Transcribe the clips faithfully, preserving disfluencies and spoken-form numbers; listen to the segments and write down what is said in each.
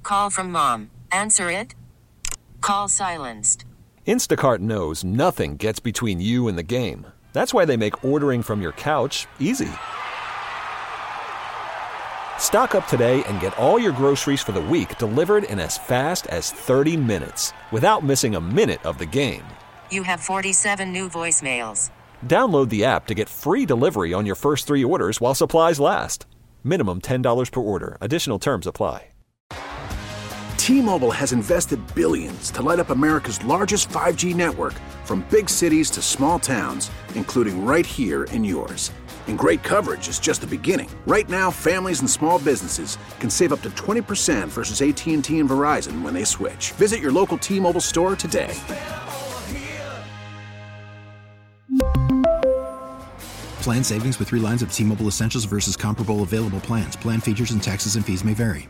Call from mom. Answer it. Call silenced. Instacart knows nothing gets between you and the game. That's why they make ordering from your couch easy. Stock up today and get all your groceries for the week delivered in as fast as thirty minutes without missing a minute of the game. You have forty-seven new voicemails. Download the app to get free delivery on your first three orders while supplies last. Minimum ten dollars per order. Additional terms apply. T-Mobile has invested billions to light up America's largest five G network, from big cities to small towns, including right here in yours. And great coverage is just the beginning. Right now, families and small businesses can save up to twenty percent versus A T and T and Verizon when they switch. Visit your local T-Mobile store today. Plan savings with three lines of T-Mobile Essentials versus comparable available plans. Plan features and taxes and fees may vary.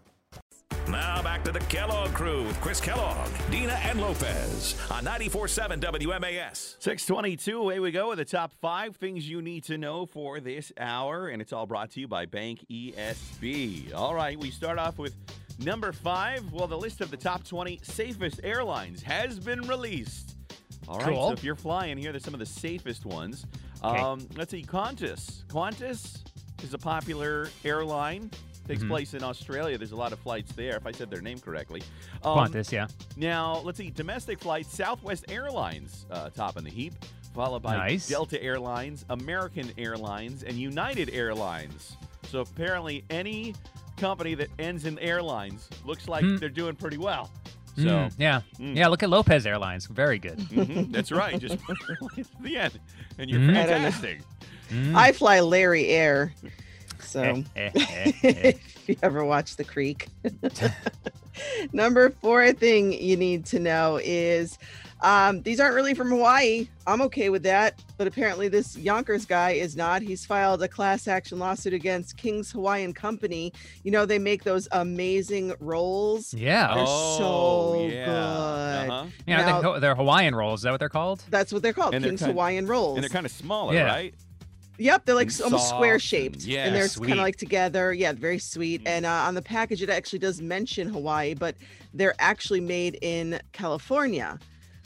Now back to the Kellogg Crew with Chris Kellogg, Dina, and Lopez on ninety-four point seven W M A S. six twenty-two, away we go with the top five things you need to know for this hour, and it's all brought to you by Bank E S B. All right, we start off with number five. Well, the list of the top twenty safest airlines has been released. All right, cool. So if you're flying, here are some of the safest ones. Okay. Um, let's see, Qantas. Qantas is a popular airline. Takes mm-hmm. place in Australia. There's a lot of flights there, if I said their name correctly. Um, Qantas, yeah. Now, let's see. Domestic flights, Southwest Airlines uh, top in the heap, followed by nice. Delta Airlines, American Airlines, and United Airlines. So apparently any company that ends in airlines looks like mm. they're doing pretty well. So mm, yeah, mm. yeah. Look at Lopez Airlines, very good. Mm-hmm, that's right. Just the end, and you're mm. fantastic. Mm. I fly Larry Air, so if you ever watch The Creek. Number four thing you need to know is um, these aren't really from Hawaii. I'm okay with that, but apparently this Yonkers guy is not. He's filed a class action lawsuit against King's Hawaiian Company. You know, they make those amazing rolls. Yeah. They're oh, so yeah. good. Uh-huh. Yeah, now, they're, they're Hawaiian rolls. Is that what they're called? That's what they're called, and King's they're kind, Hawaiian rolls. And they're kind of smaller, yeah. right? Yep, they're like and almost square shaped, and, yeah, and they're sweet. kind of like together. Yeah, very sweet. Mm. And uh, on the package, it actually does mention Hawaii, but they're actually made in California.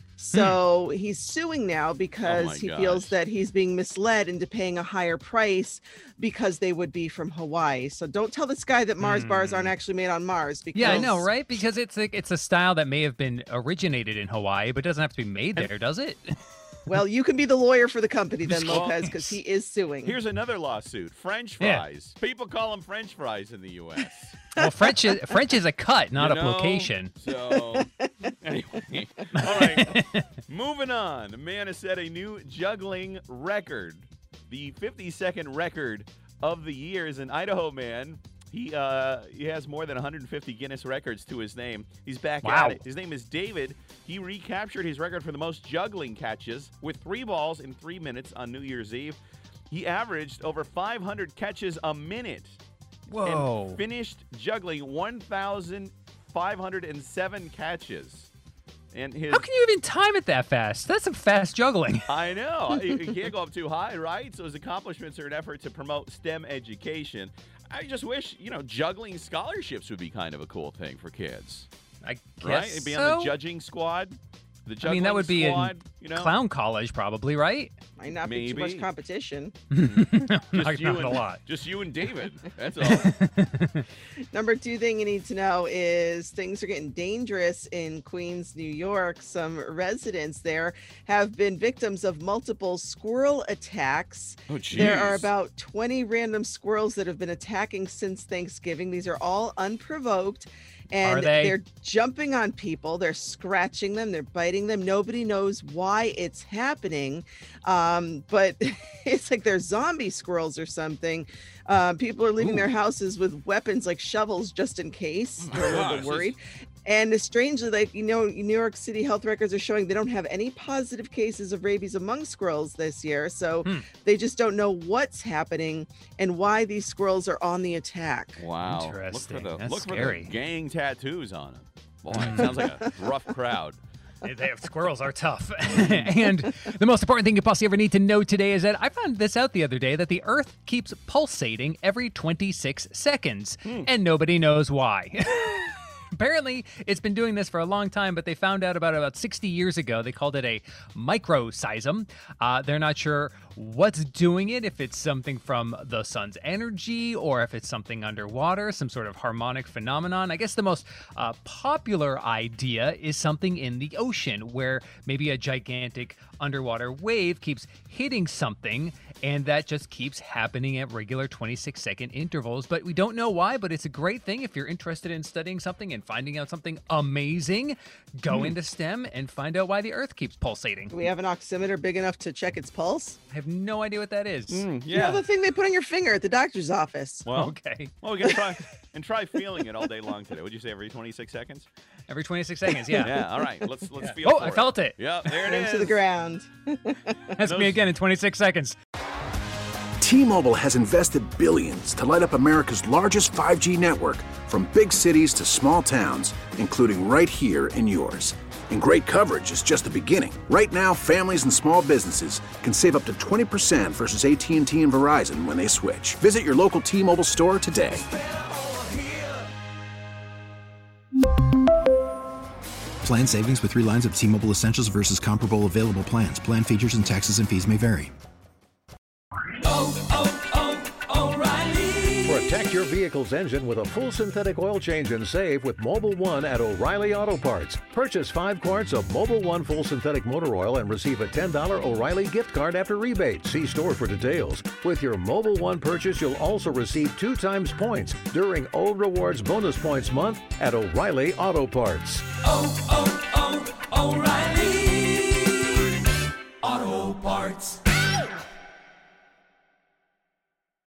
So hmm. he's suing now because oh he gosh. feels that he's being misled into paying a higher price because they would be from Hawaii. So don't tell this guy that Mars hmm. bars aren't actually made on Mars. Because yeah, I know, right? Because it's a, it's a style that may have been originated in Hawaii, but doesn't have to be made there, does it? Well, you can be the lawyer for the company then, Lopez, because he is suing. Here's another lawsuit. French fries. Yeah. People call them French fries in the U S Well, French is, French is a cut, not you a know, location. So, anyway. All right. Moving on. A man has set a new juggling record. The fifty-second record of the year is an Idaho man. He uh, he has more than one hundred fifty Guinness records to his name. He's back wow. at it. His name is David. He recaptured his record for the most juggling catches with three balls in three minutes on New Year's Eve. He averaged over five hundred catches a minute. Whoa. And finished juggling one thousand five hundred seven catches. And his, How can you even time it that fast? That's some fast juggling. I know. You can't go up too high, right? So his accomplishments are an effort to promote STEM education. I just wish, you know, juggling scholarships would be kind of a cool thing for kids. I guess right? It'd be so. on the judging squad. The juggling I mean, that would be squad, in you know? clown college, probably, right? Might not Maybe. be too much competition. Just not, you not and, a lot. Just you and David. That's all. Number two thing you need to know is things are getting dangerous in Queens, New York. Some residents there have been victims of multiple squirrel attacks. Oh, geez. There are about twenty random squirrels that have been attacking since Thanksgiving. These are all unprovoked. And Are they? They're jumping on people. They're scratching them. They're biting them. Nobody knows why it's happening. Um, but it's like they're zombie squirrels or something. Uh, people are leaving Ooh. their houses with weapons like shovels just in case. They're a little bit worried. And strangely, like, you know, New York City health records are showing they don't have any positive cases of rabies among squirrels this year. So hmm. they just don't know what's happening and why these squirrels are on the attack. Wow. Interesting. Look for the, That's look scary. for the gang tattoos on them. Boy, it sounds like a rough crowd. They have, squirrels are tough. And the most important thing you possibly ever need to know today is that I found this out the other day, that the Earth keeps pulsating every twenty-six seconds, hmm. and nobody knows why. Apparently, it's been doing this for a long time, but they found out about about sixty years ago. They called it a microseism. Uh, they're not sure what's doing it, if it's something from the sun's energy or if it's something underwater, some sort of harmonic phenomenon. I guess the most uh, popular idea is something in the ocean where maybe a gigantic underwater wave keeps hitting something and that just keeps happening at regular twenty-six second intervals. But we don't know why, but it's a great thing if you're interested in studying something and finding out something amazing. Go mm. into STEM and find out why the Earth keeps pulsating. Do we have an oximeter big enough to check its pulse? I have no idea what that is. Mm, yeah. You know the thing they put on your finger at the doctor's office. Well, okay. Well, we can try and try feeling it all day long today. Would you say every twenty-six seconds? Every twenty-six seconds, yeah. Yeah, all right. Let's let's yeah. feel Oh, for I it. felt it. Yeah, there it Into is. to the ground. That's me again in twenty-six seconds. T-Mobile has invested billions to light up America's largest five G network, from big cities to small towns, including right here in yours. And great coverage is just the beginning. Right now, families and small businesses can save up to twenty percent versus A T and T and Verizon when they switch. Visit your local T-Mobile store today. Plan savings with three lines of T-Mobile Essentials versus comparable available plans. Plan features and taxes and fees may vary. Oh, oh, oh, O'Reilly. Protect your vehicle's engine with a full synthetic oil change and save with Mobil one at O'Reilly Auto Parts. Purchase five quarts of Mobil one full synthetic motor oil and receive a ten dollars O'Reilly gift card after rebate. See store for details. With your Mobil one purchase, you'll also receive two times points during O Rewards Bonus Points Month at O'Reilly Auto Parts. Oh, oh, oh, O'Reilly.